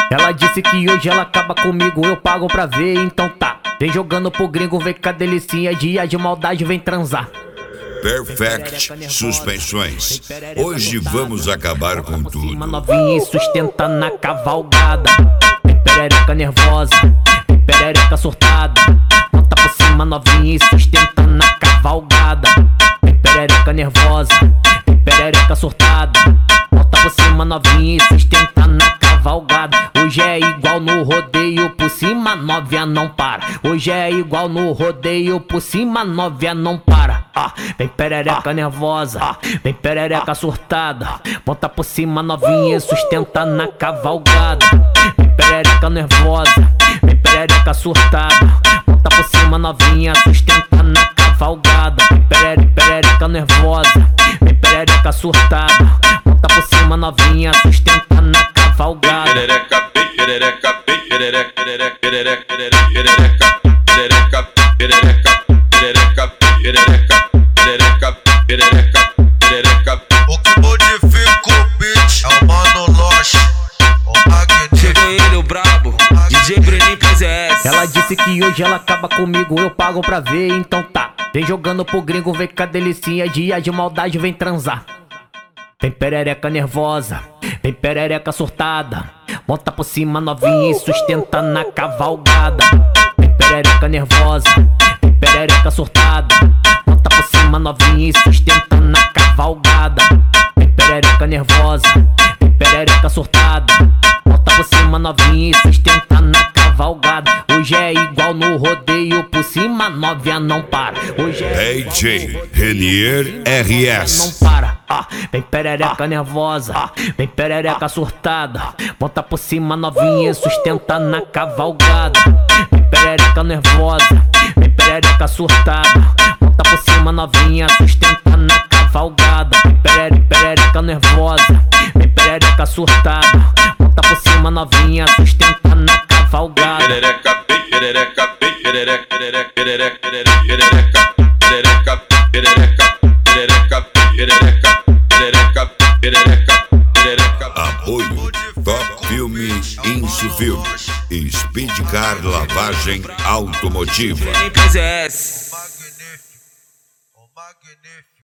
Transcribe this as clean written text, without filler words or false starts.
Ela disse que hoje ela acaba comigo, eu pago pra ver, então tá. Vem jogando pro gringo, vem com a delicinha, dia de maldade, vem transar. Perfect Suspensões. Hoje vamos acabar com tudo. Uma novinha e sustenta na cavalgada. Vem perereca nervosa, vem perereca surtada. Monta por cima novinha e sustenta na cavalgada. Vem perereca nervosa, vem perereca surtada. Monta por cima novinha e sustenta na cavalgada. Hoje é igual no rodeio, por cima novinha não para. Hoje é igual no rodeio, por cima novinha não para. Vem perereca nervosa, vem perereca surtada. Monta por cima novinha e sustenta na cavalgada. Vem perereca nervosa, vem perereca surtada. Monta por cima novinha, sustenta na cavalgada. Vem perereca nervosa, vem perereca surtada. Monta por cima novinha, sustenta na cavalgada. Perereca, perereca, perereca, perereca, perereca, perereca, perereca, perereca, perereca, perereca, perereca, perereca, perereca. O que modifica o beat é o Mano Loche, o Magnífico. Chegou ele, o brabo, DJ Bruninho PZS. Ela disse que hoje ela acaba comigo, eu pago pra ver, então tá. Vem jogando pro gringo, vem com a delicinha, dia de maldade, vem transar. Vem perereca nervosa, vem perereca surtada. Monta por cima novinha e sustenta na cavalgada. Vem perereca nervosa, vem perereca surtada. Monta por cima novinha e sustenta na cavalgada. Vem perereca nervosa, vem perereca surtada. Monta por cima novinha e sustenta na cavalgada. Hoje é igual no rodeio, por cima novinha não para. Hoje é DJ Renier RS. não para. Vem perereca nervosa, vem perereca surtada. Monta por cima novinha e sustenta na cavalgada. Vem perereca nervosa, vem perereca surtada. Monta por cima novinha, sustenta na cavalgada. Vem perereca nervosa, vem perereca surtada. Monta por cima novinha, sustenta na cavalgada. Perereca, perereca, perereca, perereca, perereca, perereca, perereca, perereca, perereca, perereca, perereca, perereca, perereca. Apoio Top Filme Insufilme e Speed Car Lavagem Automotiva. Bruninho PZS. O Magnífico.